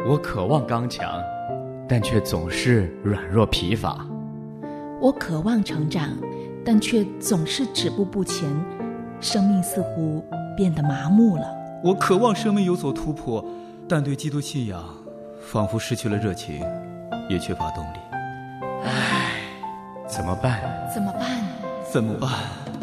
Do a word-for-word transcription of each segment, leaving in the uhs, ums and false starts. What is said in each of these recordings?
我渴望刚强，但却总是软弱疲乏。 我渴望成长，但却总是止步不前，生命似乎变得麻木了。 我渴望生命有所突破，但对基督信仰仿佛失去了热情，也缺乏动力。 唉，怎么办？ 怎么办？ 怎么办？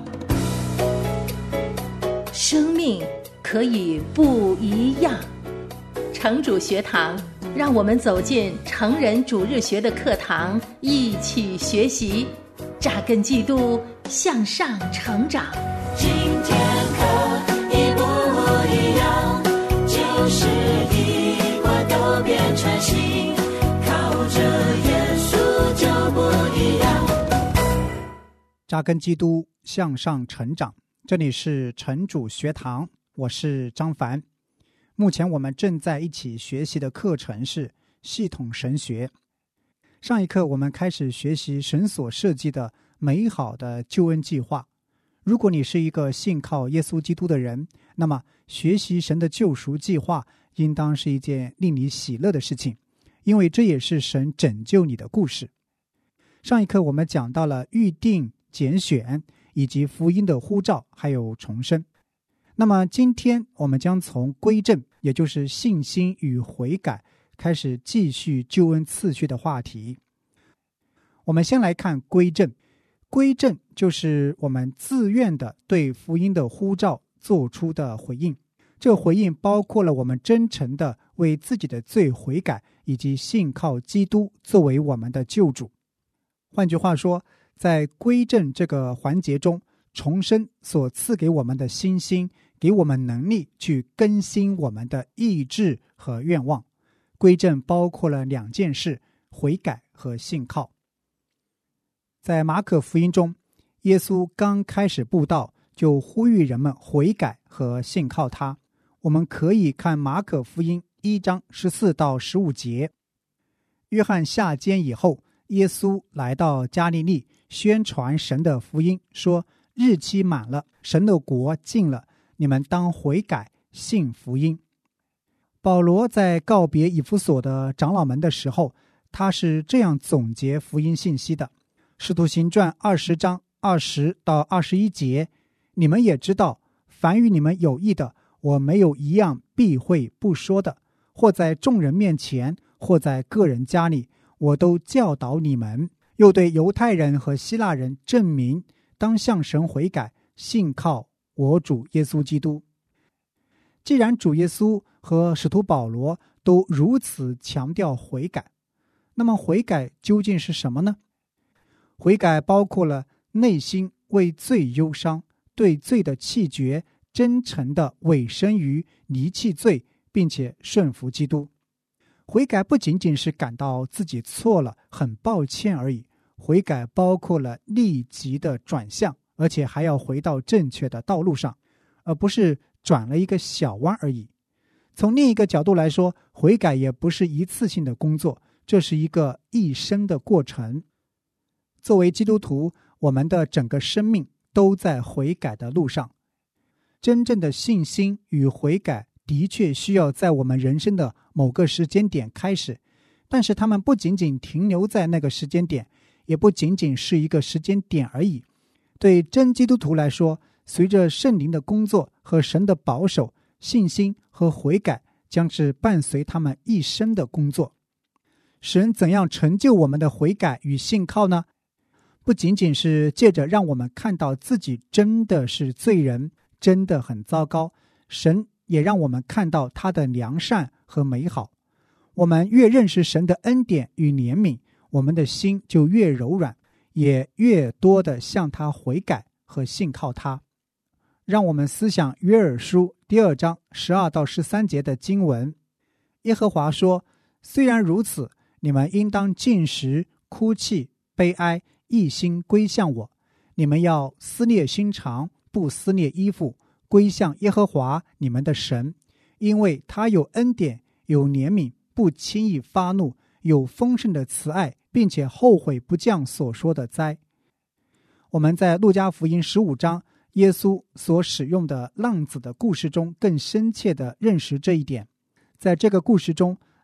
生命可以不一样。城主学堂，让我们走进成人主日学的课堂，一起学习，扎根基督，向上成长。 今天可以不一样，就是一块都变成新，靠着耶稣就不一样。 扎根基督，向上成长。这里是城主学堂，我是张凡。目前我们正在一起学习的课程是系统神学。上一课我们开始学习神所设计的美好的救恩计划。如果你是一个信靠耶稣基督的人，那么学习神的救赎计划应当是一件令你喜乐的事情，因为这也是神拯救你的故事。上一课我们讲到了预定、拣选以及福音的呼召，还有重生。那么今天我们将从归正，也就是信心与悔改，开始继续救恩次序的话题。我们先来看归正。归正就是我们自愿的对福音的呼召做出的回应，这回应包括了我们真诚的为自己的罪悔改，以及信靠基督作为我们的救主。换句话说，在归正这个环节中，重生所赐给我们的信心，给我们能力去更新我们的意志和愿望。归正包括了两件事，悔改和信靠。在马可福音中，耶稣刚开始布道，就呼吁人们悔改和信靠他。我们可以看马可福音一章十四到十五节。约翰下监以后，耶稣来到加利利，宣传神的福音，说日期满了，神的国近了，你们当悔改，信福音。保罗在告别以弗所的长老们的时候，他是这样总结福音信息的。使徒行传二十章二十到二十一节，你们也知道，凡与你们有益的，我没有一样避讳不说的，或在众人面前，或在个人家里，我都教导你们，又对犹太人和希腊人证明，当向神悔改，信靠我主耶稣基督。既然主耶稣和使徒保罗都如此强调悔改，那么悔改究竟是什么呢？悔改包括了内心为罪忧伤，对罪的弃绝，真诚的委身于离弃罪，并且顺服基督。悔改不仅仅是感到自己错了，很抱歉而已，悔改包括了立即的转向，而且还要回到正确的道路上，而不是转了一个小弯而已。从另一个角度来说，悔改也不是一次性的工作，这是一个一生的过程。作为基督徒，我们的整个生命都在悔改的路上。真正的信心与悔改的确需要在我们人生的某个时间点开始，但是他们不仅仅停留在那个时间点，也不仅仅是一个时间点而已。对真基督徒来说，随着圣灵的工作和神的保守，信心和悔改将是伴随他们一生的工作。神怎样成就我们的悔改与信靠呢？不仅仅是借着让我们看到自己真的是罪人，真的很糟糕，神也让我们看到他的良善和美好。我们越认识神的恩典与怜悯，我们的心就越柔软，也越多的向他悔改和信靠他。让我们思想约珥书第二章十二到十三节的经文。耶和华说，虽然如此，你们应当禁食、哭泣、悲哀，一心归向我。你们要撕裂心肠，不撕裂衣服，归向耶和华你们的神，因为他有恩典，有怜悯，不轻易发怒，有丰盛的慈爱，并且后悔不降所说的灾。我们在路加福音十五章耶稣所使用的浪子的故事中更深切地认识这一点。在这个故事中，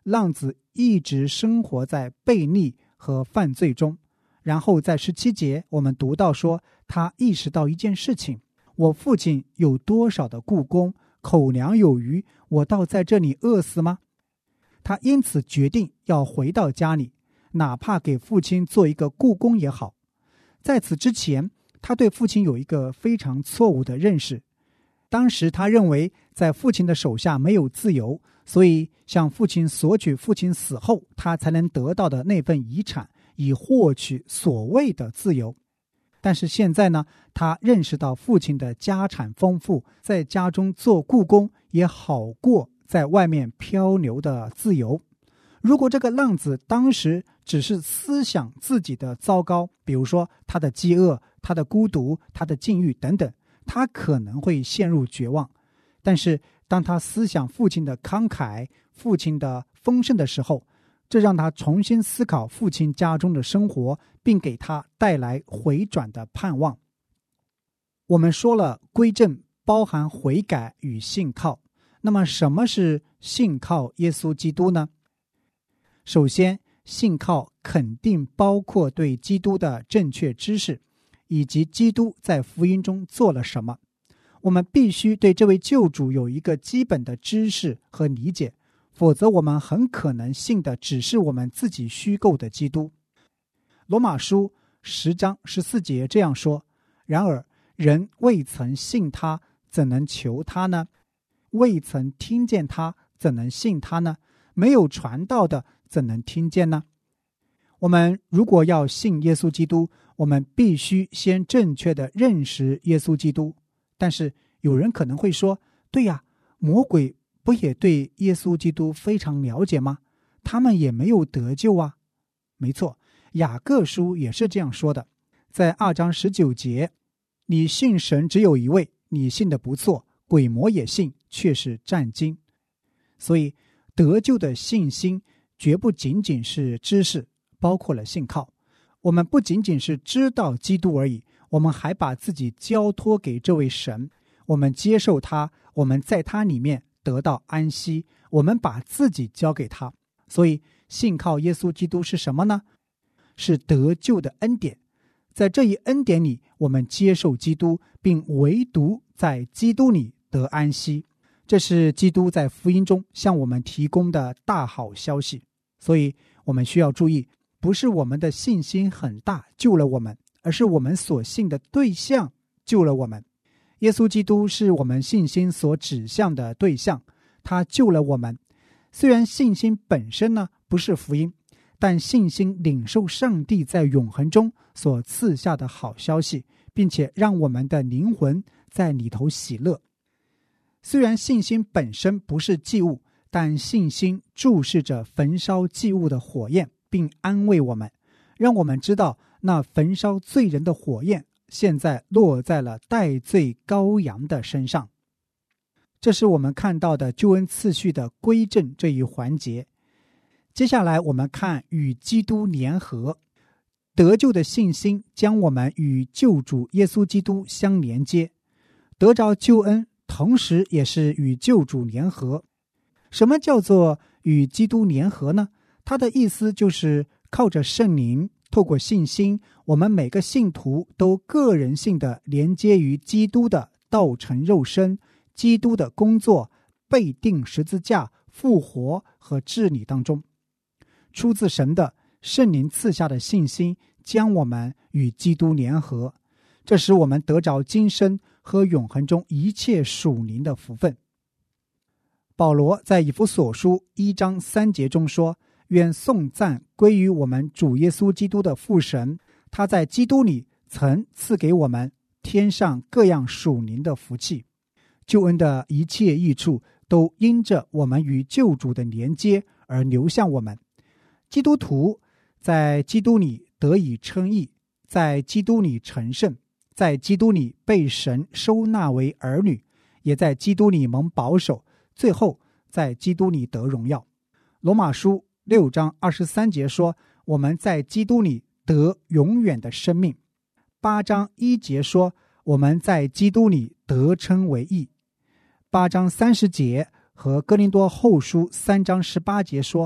浪子一直生活在悖逆和犯罪中。然后在十七节我们读到说，他意识到一件事情，我父亲有多少的雇工，口粮有余，我倒在这里饿死吗？他因此决定要回到家里，哪怕给父亲做一个雇工也好。在此之前，他对父亲有一个非常错误的认识。当时他认为在父亲的手下没有自由，所以向父亲索取父亲死后他才能得到的那份遗产，以获取所谓的自由。但是现在呢，他认识到父亲的家产丰富，在家中做雇工也好过在外面漂流的自由。如果这个浪子当时只是思想自己的糟糕，比如说他的饥饿、他的孤独、他的境遇等等，他可能会陷入绝望。但是当他思想父亲的慷慨、父亲的丰盛的时候，这让他重新思考父亲家中的生活，并给他带来回转的盼望。我们说了，归正包含悔改与信靠。那么什么是信靠耶稣基督呢？首先，信靠肯定包括对基督的正确知识，以及基督在福音中做了什么。我们必须对这位救主有一个基本的知识和理解，否则我们很可能信的只是我们自己虚构的基督。罗马书十章十四节这样说：然而人未曾信他，怎能求他呢？未曾听见他，怎能信他呢？没有传道的，怎能听见呢？我们如果要信耶稣基督，我们必须先正确的认识耶稣基督。但是有人可能会说，对呀，魔鬼不也对耶稣基督非常了解吗？他们也没有得救啊。没错，雅各书也是这样说的，在二章十九节，你信神只有一位，你信的不错，鬼魔也信，却是战惊。所以得救的信心绝不仅仅是知识，包括了信靠。我们不仅仅是知道基督而已，我们还把自己交托给这位神，我们接受他，我们在他里面得到安息，我们把自己交给他。所以信靠耶稣基督是什么呢？是得救的恩典。在这一恩典里，我们接受基督，并唯独在基督里得安息。这是基督在福音中向我们提供的大好消息。所以我们需要注意，不是我们的信心很大救了我们，而是我们所信的对象救了我们。耶稣基督是我们信心所指向的对象，他救了我们。虽然信心本身呢不是福音，但信心领受上帝在永恒中所赐下的好消息，并且让我们的灵魂在里头喜乐。虽然信心本身不是祭物，但信心注视着焚烧祭物的火焰，并安慰我们，让我们知道那焚烧罪人的火焰现在落在了代罪羔羊的身上。这是我们看到的救恩次序的归正这一环节。接下来我们看与基督联合。得救的信心将我们与救主耶稣基督相连接，得着救恩同时也是与救主联合。什么叫做与基督联合呢？它的意思就是靠着圣灵，透过信心，我们每个信徒都个人性的连接于基督的道成肉身、基督的工作、被钉十字架、复活和治理当中。出自神的圣灵赐下的信心将我们与基督联合，这使我们得着今生和永恒中一切属灵的福分。保罗在以弗所书一章三节中说，愿颂赞归于我们主耶稣基督的父神，他在基督里曾赐给我们天上各样属灵的福气。救恩的一切益处都因着我们与救主的连接而流向我们。基督徒在基督里得以称义，在基督里成圣，在基督里被神收纳为儿女，也在基督里蒙保守，最后在基督里得荣耀。罗马书六章二十三节说，我们在基督里得永远的生命。八章一节说，我们在基督里得称为义。八章三十节和哥林多后书三章十八节说，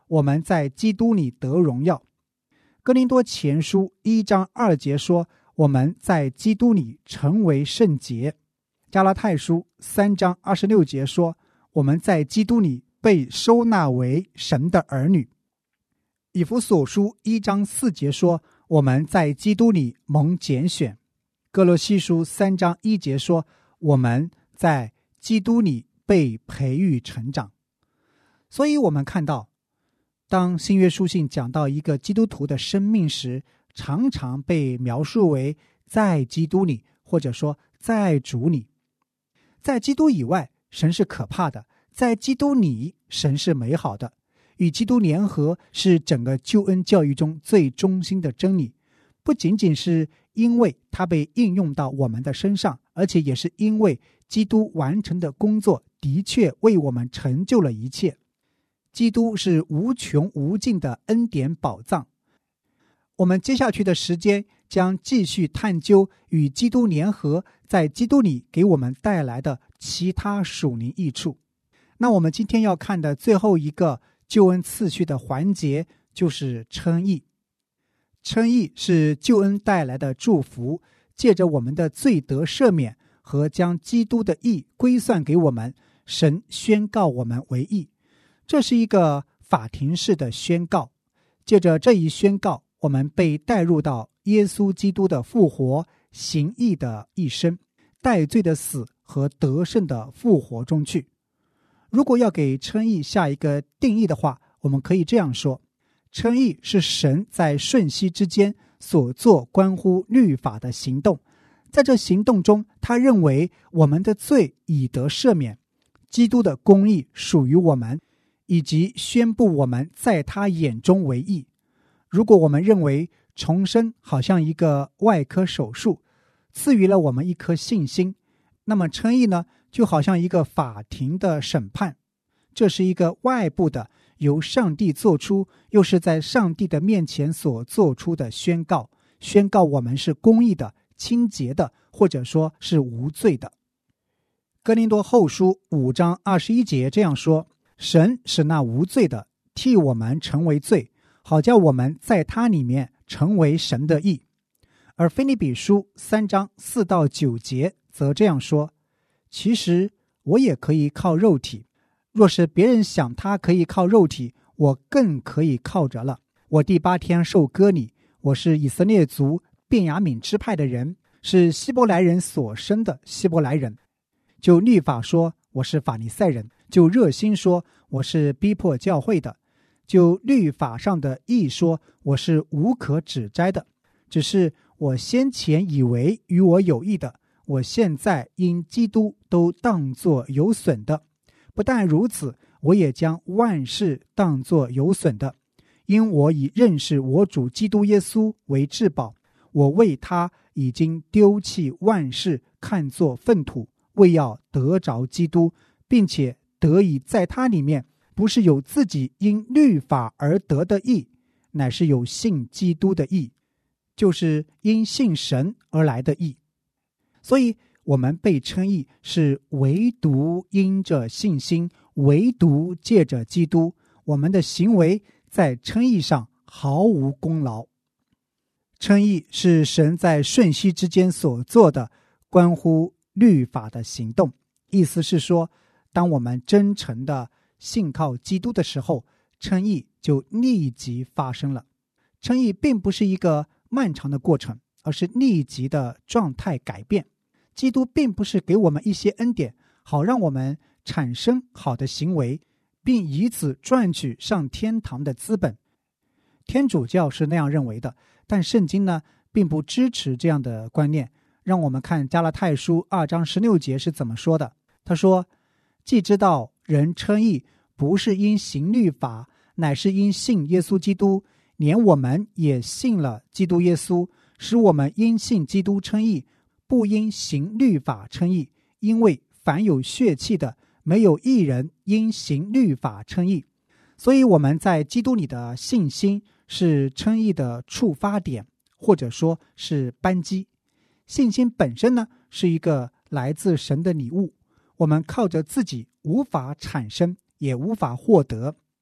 我们在基督里得荣耀。哥林多前书一章二节说，我们在基督里成为圣洁。加拉太书三章二十六节说，我们在基督里被收纳为神的儿女。以弗所书一章四节说，我们在基督里蒙拣选。哥罗西书三章一节说，我们在基督里被培育成长。所以我们看到，当新约书信讲到一个基督徒的生命时，常常被描述为在基督里，或者说在主里。在基督以外，神是可怕的；在基督里，神是美好的。与基督联合是整个救恩教育中最中心的真理，不仅仅是因为它被应用到我们的身上，而且也是因为基督完成的工作的确为我们成就了一切。基督是无穷无尽的恩典宝藏。我们接下去的时间将继续探究与基督联合在基督里给我们带来的其他属灵益处。那我们今天要看的最后一个救恩次序的环节就是称义。称义是救恩带来的祝福，借着我们的罪得赦免和将基督的义归算给我们，神宣告我们为义。这是一个法庭式的宣告，借着这一宣告，我们被带入到耶稣基督的复活、行义的一生、代罪的死和得胜的复活中去。如果要给称义下一个定义的话，我们可以这样说：称义是神在瞬息之间所做关乎律法的行动，在这行动中，他认为我们的罪已得赦免，基督的公义属于我们，以及宣布我们在他眼中为义。如果我们认为重生好像一个外科手术，赐予了我们一颗信心，那么称义呢，就好像一个法庭的审判，这是一个外部的由上帝做出，又是在上帝的面前所做出的宣告，宣告我们是公义的、清洁的，或者说是无罪的。哥林多后书五章二十一节这样说：神使那无罪的替我们成为罪，好叫我们在他里面成为神的义。而腓立比书三章四到九节则这样说：其实我也可以靠肉体，若是别人想他可以靠肉体，我更可以靠着了。我第八天受割礼，我是以色列族便雅悯支派的人，是希伯来人所生的希伯来人。就律法说，我是法利赛人；就热心说，我是逼迫教会的；就律法上的义说，我是无可指摘的。只是我先前以为与我有益的，我现在因基督都当作有损的。不但如此，我也将万事当作有损的，因我以认识我主基督耶稣为至宝。我为他已经丢弃万事，看作粪土，为要得着基督，并且得以在他里面，不是有自己因律法而得的义，乃是有信基督的义，就是因信神而来的义。所以我们被称义是唯独因着信心，唯独借着基督，我们的行为在称义上毫无功劳。称义是神在瞬息之间所做的关乎律法的行动，意思是说，当我们真诚的信靠基督的时候，称义就立即发生了。称义并不是一个漫长的过程，而是立即的状态改变。基督并不是给我们一些恩典，好让我们产生好的行为，并以此赚取上天堂的资本。天主教是那样认为的，但圣经呢，并不支持这样的观念。让我们看加拉太书二章十六节是怎么说的。他说：既知道人称义不是因行律法，乃是因信耶稣基督，连我们也信了基督耶稣，使我们因信基督称义，不因行律法称义。因为凡有血气的，没有一人因行律法称义。所以我们在基督里的信心是称义的触发点，或者说是扳机。信心本身呢，是一个来自神的礼物，我们靠着自己无法产生，也无法获得。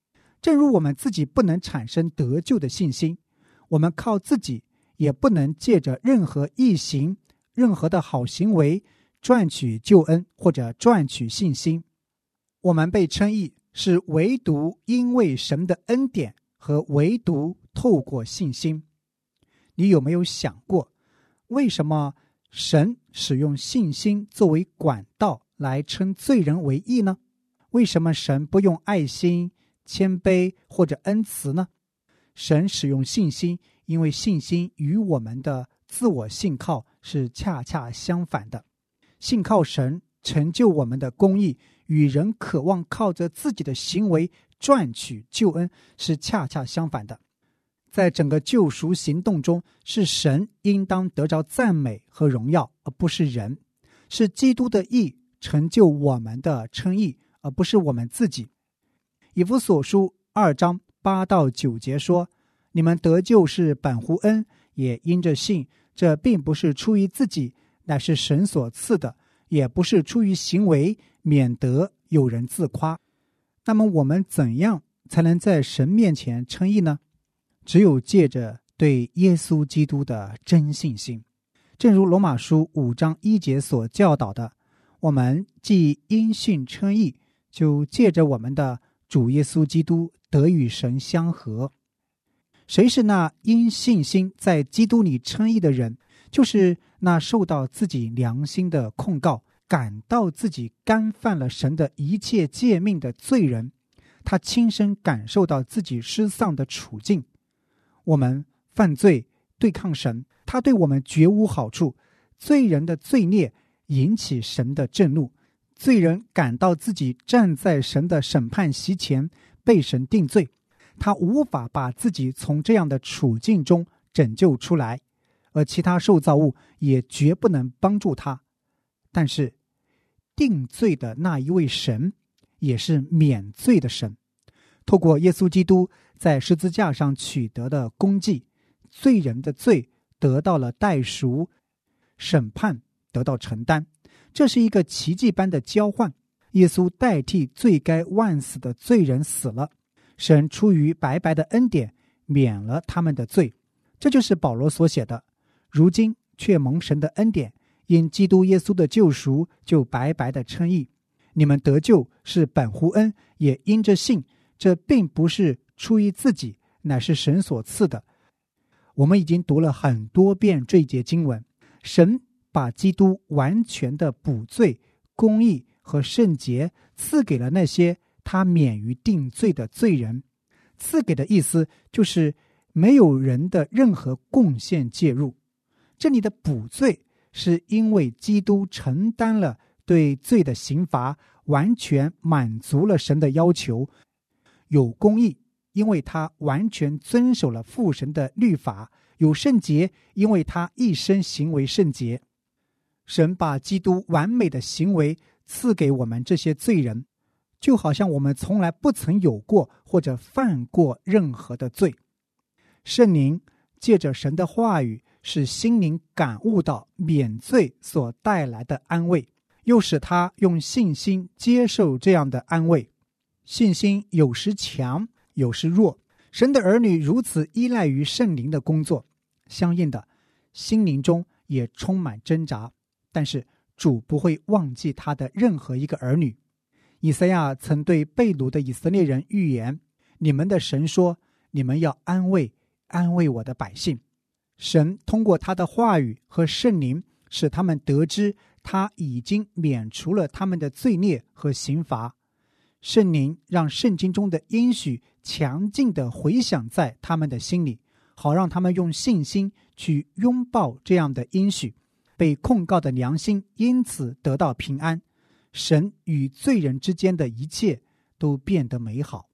正如我们自己不能产生得救的信心，我们靠自己也不能借着任何义行、任何的好行为赚取救恩或者赚取信心。我们被称义是唯独因为神的恩典和唯独透过信心。你有没有想过，为什么神使用信心作为管道来称罪人为义呢？为什么神不用爱心、谦卑或者恩慈呢？神使用信心，因为信心与我们的自我信靠是恰恰相反的。信靠神成就我们的公义，与人渴望靠着自己的行为赚取救恩是恰恰相反的。在整个救赎行动中，是神应当得着赞美和荣耀，而不是人。是基督的义成就我们的称义，而不是我们自己。以弗所书二章八到九节说，你们得救是本乎恩，也因着信，这并不是出于自己，乃是神所赐的，也不是出于行为，免得有人自夸。那么我们怎样才能在神面前称义呢？只有借着对耶稣基督的真信心。正如罗马书五章一节所教导的，我们既因信称义，就借着我们的主耶稣基督得与神相合。谁是那因信心在基督里称义的人？就是那受到自己良心的控告，感到自己干犯了神的一切诫命的罪人。他亲身感受到自己失丧的处境。我们犯罪对抗神，他对我们绝无好处。罪人的罪孽引起神的震怒，罪人感到自己站在神的审判席前，被神定罪。他无法把自己从这样的处境中拯救出来，而其他受造物也绝不能帮助他。但是定罪的那一位神也是免罪的神，透过耶稣基督在十字架上取得的功绩，罪人的罪得到了代赎，审判得到承担。这是一个奇迹般的交换，耶稣代替罪该万死的罪人死了，神出于白白的恩典免了他们的罪。这就是保罗所写的，如今却蒙神的恩典，因基督耶稣的救赎，就白白的称义。你们得救是本乎恩，也因着信，这并不是出于自己，乃是神所赐的。我们已经读了很多遍这一节经文，神把基督完全的补罪、公义和圣洁赐给了那些他免于定罪的罪人。赐给的意思就是没有人的任何贡献介入。这里的补罪是因为基督承担了对罪的刑罚，完全满足了神的要求。有公义，因为他完全遵守了父神的律法；有圣洁，因为他一生行为圣洁。神把基督完美的行为赐给我们这些罪人，就好像我们从来不曾有过或者犯过任何的罪。圣灵借着神的话语，使心灵感悟到免罪所带来的安慰，又使他用信心接受这样的安慰。信心有时强，有时弱，神的儿女如此依赖于圣灵的工作，相应的心灵中也充满挣扎，但是主不会忘记他的任何一个儿女。以赛亚曾对被掳的以色列人预言，你们的神说，你们要安慰安慰我的百姓。神通过他的话语和圣灵，使他们得知他已经免除了他们的罪孽和刑罚。圣灵让圣经中的应许强劲地回响在他们的心里，好让他们用信心去拥抱这样的应许，被控告的良心因此得到平安。神与罪人之间的一切都变得美好。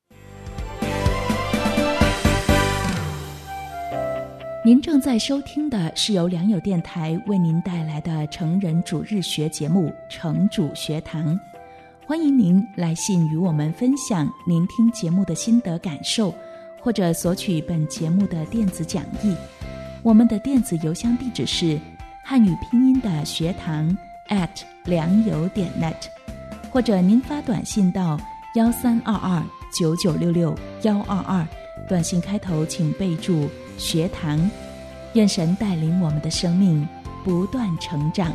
您正在收听的是由良友电台为您带来的成人主日学节目《成主学堂》。欢迎您来信与我们分享您听节目的心得感受，或者索取本节目的电子讲义。我们的电子邮箱地址是汉语拼音的学堂 at 良友点 net， 或者您发短信到幺三二二九九六六幺二二，短信开头请备注学堂。愿神带领我们的生命不断成长。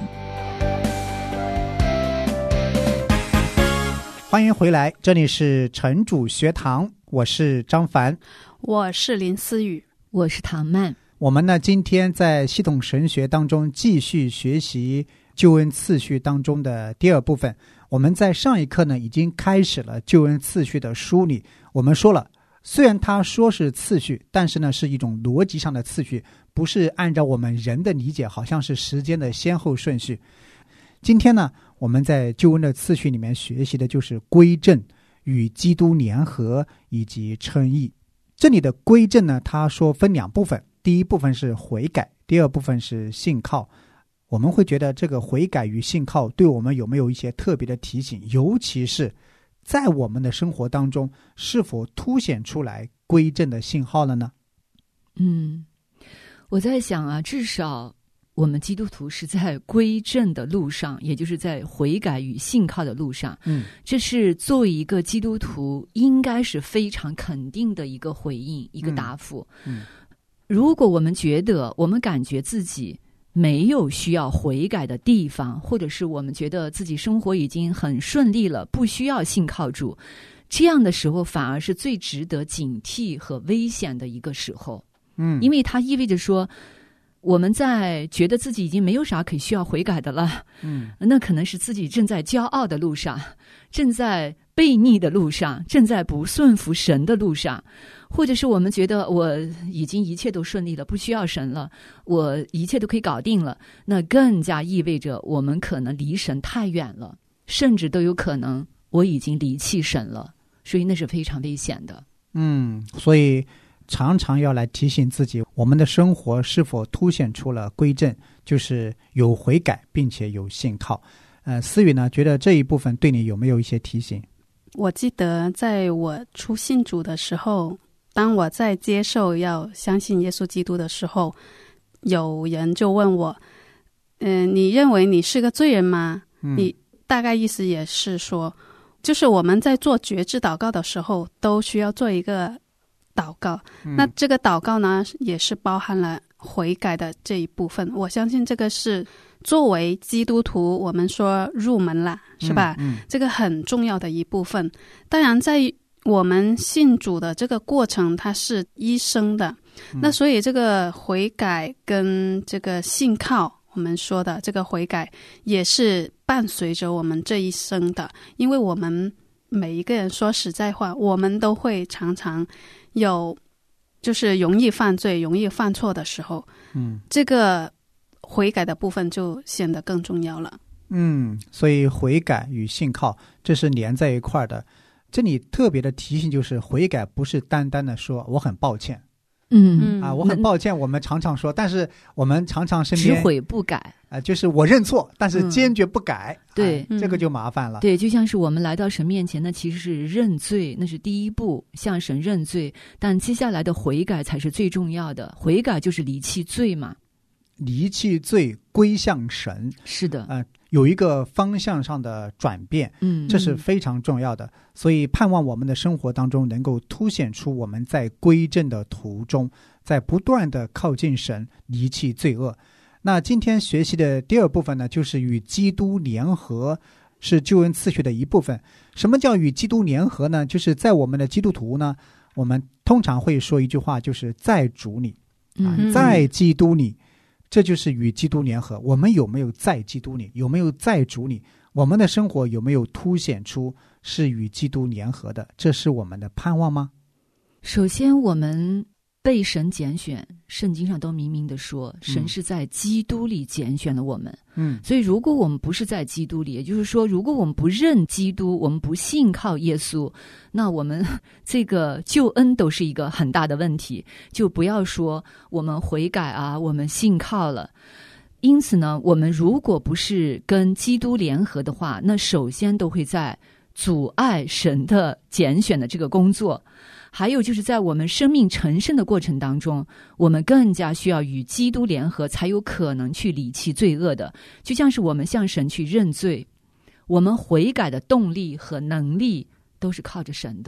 欢迎回来，这里是城主学堂，我是张凡， 我是林思雨， 我是唐曼。 我们呢，今天在系统神学当中继续学习救恩次序当中的第二部分。我们在上一课呢，已经开始了救恩次序的梳理。我们说了，虽然他说是次序，但是呢，是一种逻辑上的次序，不是按照我们人的理解，好像是时间的先后顺序。今天呢，我们在救恩的次序里面学习的就是归正、与基督联合以及称义。这里的归正呢，他说分两部分，第一部分是悔改，第二部分是信靠。我们会觉得这个悔改与信靠对我们有没有一些特别的提醒，尤其是在我们的生活当中是否凸显出来归正的信号了呢？ 嗯，我在想啊，至少我们基督徒是在归正的路上，也就是在悔改与信靠的路上。 嗯， 这是作为一个基督徒应该是非常肯定的一个回应，一个答复。 嗯， 如果我们觉得我们感觉自己没有需要悔改的地方，或者是我们觉得自己生活已经很顺利了，不需要信靠主，这样的时候反而是最值得警惕和危险的一个时候。 嗯， 因为它意味着说，我们在觉得自己已经没有啥可以需要悔改的了， 嗯， 那可能是自己正在骄傲的路上，正在悖逆的路上，正在不顺服神的路上，或者是我们觉得我已经一切都顺利了，不需要神了，我一切都可以搞定了，那更加意味着我们可能离神太远了，甚至都有可能我已经离弃神了，所以那是非常危险的。 嗯，所以常常要来提醒自己，我们的生活是否凸显出了归正，就是有悔改并且有信靠。呃，思雨呢，觉得这一部分对你有没有一些提醒？ 我记得在我初信主的时候，当我在接受要相信耶稣基督的时候，有人就问我，嗯、呃，你认为你是个罪人吗？ 嗯、 你大概意思也是说，就是我们在做觉知祷告的时候都需要做一个祷告、嗯、那这个祷告呢也是包含了悔改的这一部分。我相信这个是作为基督徒我们说入门啦，是吧、 嗯嗯、 这个很重要的一部分。当然在我们信主的这个过程它是一生的、嗯、那所以这个悔改跟这个信靠，我们说的这个悔改也是伴随着我们这一生的。因为我们每一个人说实在话，我们都会常常有就是容易犯罪容易犯错的时候， 嗯， 这个悔改的部分就显得更重要了。 嗯，所以悔改与信靠这是连在一块的。这里特别的提醒就是悔改不是单单的说我很抱歉， 嗯啊，我很抱歉，我们常常说，但是我们常常身边只悔不改啊，就是我认错，但是坚决不改， 嗯、对、 啊，这个就麻烦了。 对，就像是我们来到神面前，那其实是认罪，那是第一步，向神认罪，但接下来的悔改才是最重要的。悔改就是离弃罪嘛， 离弃罪归向神， 是的， 呃，有一个方向上的转变， 嗯， 这是非常重要的。所以盼望我们的生活当中能够凸显出我们在归正的途中，在不断的靠近神，离弃罪恶。那今天学习的第二部分呢，就是与基督联合，是救恩次序的一部分。什么叫与基督联合呢？就是在我们的基督徒呢，我们通常会说一句话，就是在主里、啊、在基督里，这就是与基督联合。我们有没有在基督里？有没有在主里？我们的生活有没有凸显出是与基督联合的？这是我们的盼望吗？ 首先我们被神拣选，圣经上都明明的说神是在基督里拣选了我们， 嗯， 所以如果我们不是在基督里，也就是说如果我们不认基督，我们不信靠耶稣，那我们这个救恩都是一个很大的问题，就不要说我们悔改啊，我们信靠了。因此呢，我们如果不是跟基督联合的话，那首先都会在阻碍神的拣选的这个工作。还有就是在我们生命成圣的过程当中，我们更加需要与基督联合，才有可能去离弃罪恶的。就像是我们向神去认罪，我们悔改的动力和能力都是靠着神的。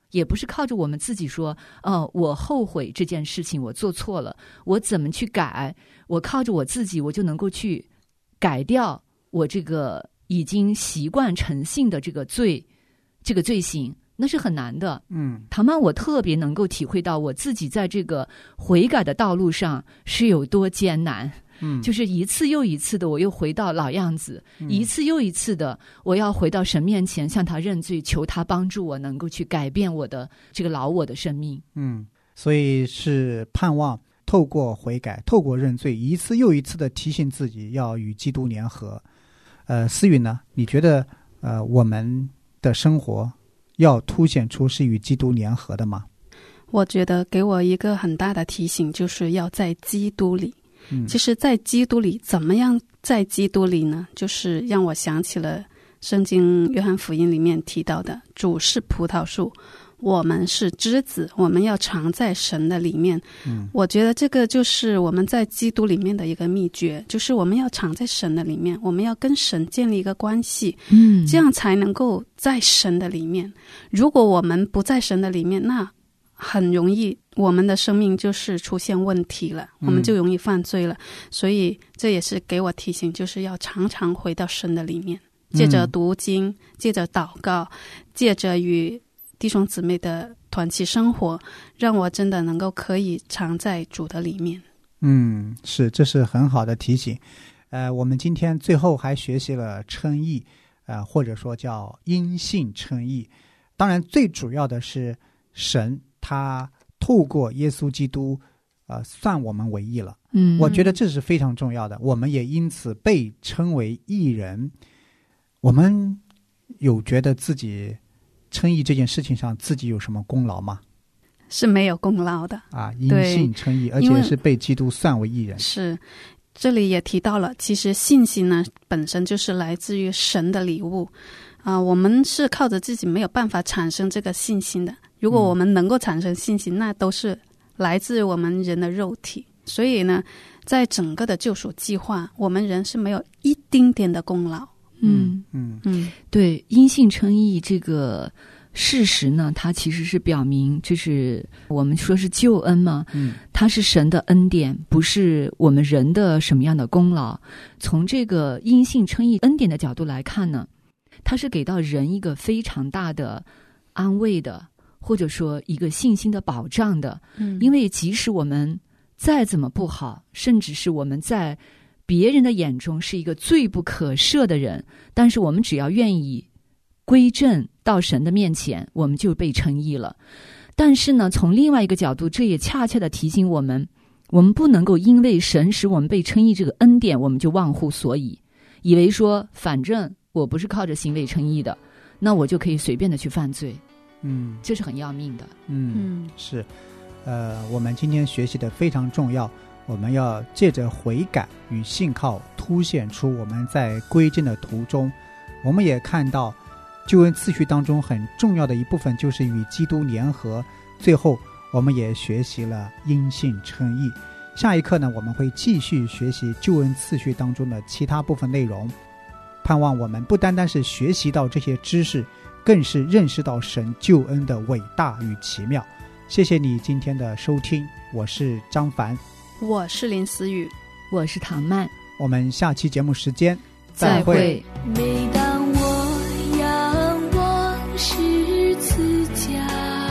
也不是靠着我们自己说，哦，我后悔这件事情我做错了，我怎么去改，我靠着我自己我就能够去改掉我这个已经习惯成性的这个罪，这个罪行，那是很难的。 嗯， 唐曼我特别能够体会到我自己在这个悔改的道路上是有多艰难。 嗯， 就是一次又一次的我又回到老样子， 嗯、 一次又一次的我要回到神面前向他认罪，求他帮助我能够去改变我的这个老我的生命。 嗯，所以是盼望透过悔改，透过认罪，一次又一次的提醒自己要与基督联合。呃，思雨呢，你觉得呃我们的生活要凸显出是与基督联合的吗？ 我觉得给我一个很大的提醒，就是要在基督里。 嗯， 其实在基督里，怎么样在基督里呢？就是让我想起了圣经约翰福音里面提到的，主是葡萄树，我们是枝子，我们要常在神的里面。 嗯， 我觉得这个就是我们在基督里面的一个秘诀，就是我们要常在神的里面，我们要跟神建立一个关系， 嗯， 这样才能够在神的里面。如果我们不在神的里面，那很容易我们的生命就是出现问题了，我们就容易犯罪了。嗯、所以这也是给我提醒，就是要常常回到神的里面，借着读经，借着祷告，借着与弟兄姊妹的团契生活，让我真的能够可以常在主的里面。 嗯，是，这是很好的提醒。呃，我们今天最后还学习了称义，呃，或者说叫因信称义。当然最主要的是神他透过耶稣基督呃，算我们为义了。 嗯， 我觉得这是非常重要的，我们也因此被称为义人。我们有觉得自己称义这件事情上自己有什么功劳吗？ 是没有功劳的啊，因信称义，而且是被基督算为义人。 是，这里也提到了，其实信心呢本身就是来自于神的礼物啊、呃，我们是靠着自己没有办法产生这个信心的。如果我们能够产生信心、嗯、那都是来自我们人的肉体。所以呢，在整个的救赎计划，我们人是没有一丁点的功劳。 嗯嗯嗯，对，因信称义这个事实呢，它其实是表明，就是我们说是救恩嘛， 嗯， 它是神的恩典，不是我们人的什么样的功劳。从这个因信称义恩典的角度来看呢，它是给到人一个非常大的安慰的，或者说一个信心的保障的。 嗯， 因为即使我们再怎么不好，甚至是我们在别人的眼中是一个罪不可赦的人，但是我们只要愿意归正到神的面前，我们就被称义了。但是呢，从另外一个角度，这也恰恰的提醒我们，我们不能够因为神使我们被称义这个恩典，我们就忘乎所以，以为说反正我不是靠着行为称义的，那我就可以随便的去犯罪。 嗯， 这是很要命的。 嗯嗯，是。呃，我们今天学习的非常重要，我们要借着悔改与信靠凸显出我们在归正的途中。我们也看到救恩次序当中很重要的一部分就是与基督联合。最后我们也学习了因信称义。下一课呢，我们会继续学习救恩次序当中的其他部分内容。盼望我们不单单是学习到这些知识，更是认识到神救恩的伟大与奇妙。谢谢你今天的收听，我是张凡， 我是林思雨， 我是唐曼， 我们下期节目时间再会。 每当我仰望十字架，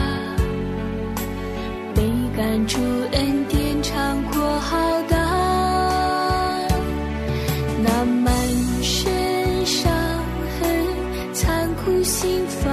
倍感主恩典长阔浩大，那满身伤痕残酷心扉